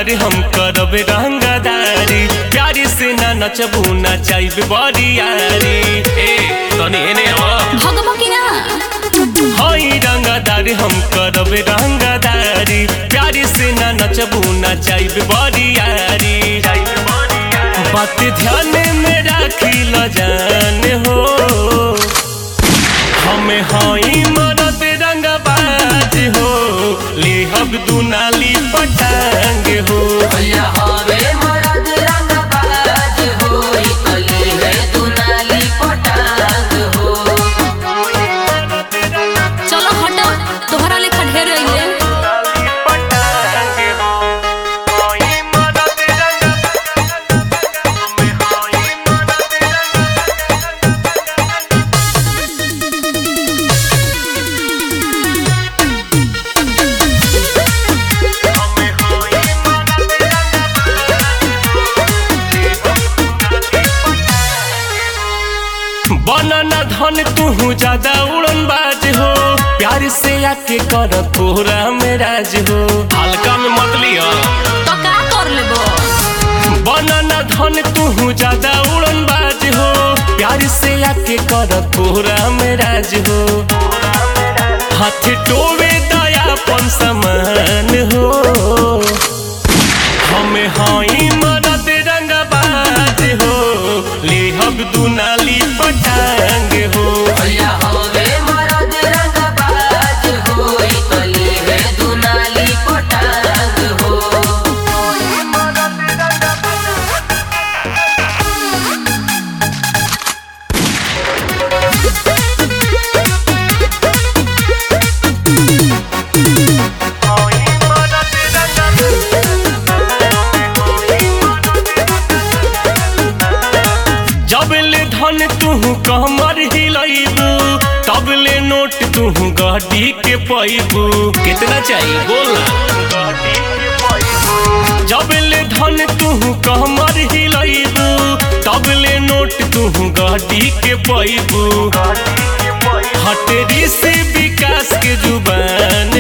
रंगदारी हम करब रंगदारी प्यारी से ना नचबू ना चाहब बरियारी ए तनी एने भगबकी ना हई रंगदारी हम करब रंगदारी प्यारी से ना नचबू ना चाहब बरियारी बात ध्यान में राखी ल जान हो हमें हई मरद रंगबाज हो लेहब दुनाली पटांग हो चलो हटो तोहरा लेखा ढेर रही है। बनना धन तू ज्यादा उड़न बाज हो प्यार से आके कर तोरा में राज हो हल्का में मत लिया तो का कर लेबो बनना धन तू ज्यादा उड़न बाज हो प्यार से आके कर तोरा में राज हो हाथ टोवे दयापन समान हो हमें हई मरद रंगबाज हो लेहब दुनाली पटांग हो जबले धन तू कमर हिलैबू तबले नोट तू गड्डी के पैबू कितना चाहिए बोला जबले धन तू कमर हिलैबू तबले नोट तू गड्डी के पैबू हटेरी से विकास के जुबान